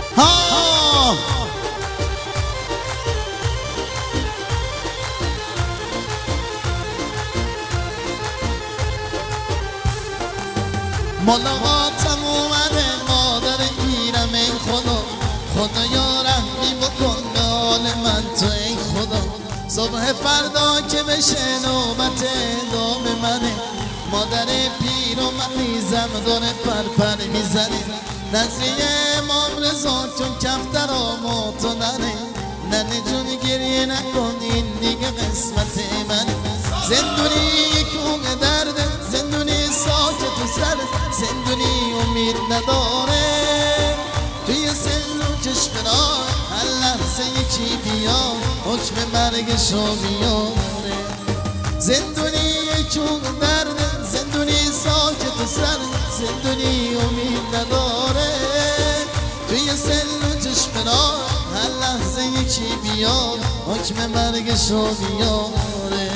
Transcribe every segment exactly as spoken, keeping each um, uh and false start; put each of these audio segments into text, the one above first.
ها ملاقاتم اومده مادر گیرم ای خدا، خدا یا رحمی بکن به حال من تو ای خدا. صبح فردا که بشه نوبت دام منه، مادر پیر و مریضم داره پرپر میزنه. نظریه امام رضا چون کفترامو تو ننه، ننه جون گریه نکن این دیگه قسمت منه. زندونی یک اون درده، زندونی ساکت و سر، زندونی امید نداره توی سن و چشم راه، هر لحظه یکی بیاد حکم مرگشو بیاره. زندونی یک اون درده، زندونی ساکت و سر، زندونی امید نداره توی سن و چشم راه، هر لحظه یکی بیاد حکم مرگشو بیاره.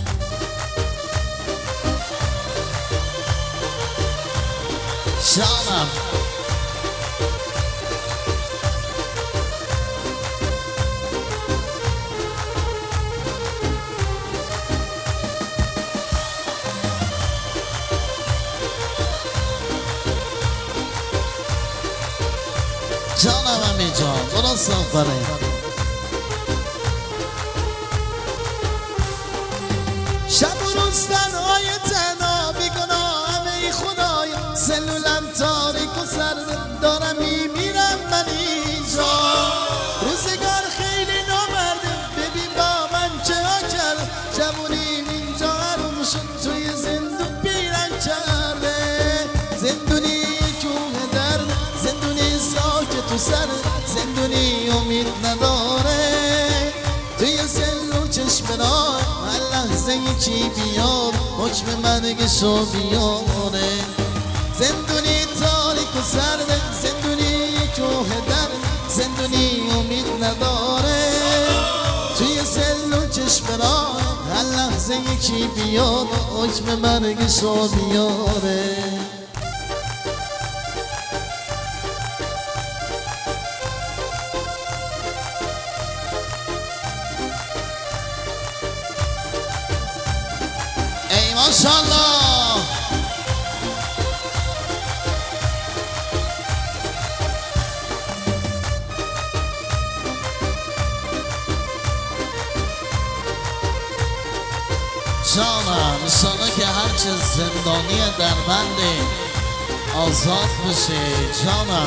جانم جانم امی جان درست آفرین. شب و روز تنهای تنها بیگناهم ای خدایا، سلولم تاریک و سرد دارم میمیرم من اینجا. روزگار خیلی نامرده، ببین با من چه ها کرد، جوونیم اینجا حروم شد توی زندون پیرم کرده. زندونی کوه درد، زندونی ساکت و سر، زندونی امید نداره توی سن و چشم راه، هر لحظه یکی بیاد حکم مرگشو بیاره. زندونی تاریک و سرده، زندونی کوه درد، زندونی امید نداره توی سن و چشم راه، هر لحظه یکی بیاد حکم مرگشو بیاره. ای ماشاءالله جانم، انشالله که هرچه زندانی در بند آزاد بشه جانم.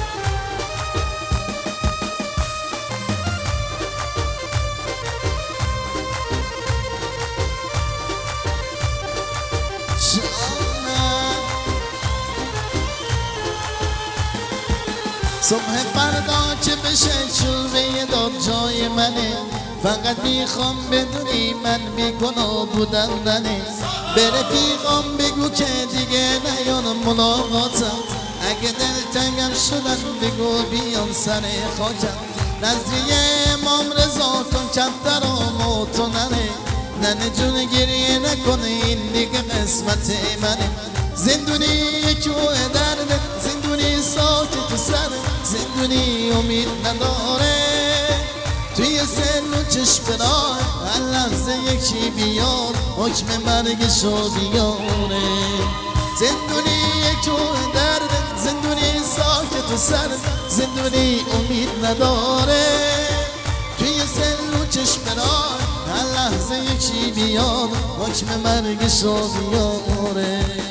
صبح فردا که بشه چوبه داد جای منه، فقط میخوام بدونی من بیگناه بودم ننه. به رفیقام بگو که دیگه نیان ملاقاتم، اگه دلتنگم شدن بگو بیان سر خاکم. نظریه امام رضا کن کفترامو تو ننه، ننه جون گریه نکنه این دیگه قسمت منه. زندونی کوه درده، زندونی ساکت و سر، زندونی امید نداره توی سن و چشم راه، هر لحظه یکی بیاد حکم مرگشو بیاره. زندونی کوه درده، زندونی ساکت و سر، زندونی امید نداره توی سن و چشم راه، هر لحظه یکی بیاد حکم مرگشو بیاره.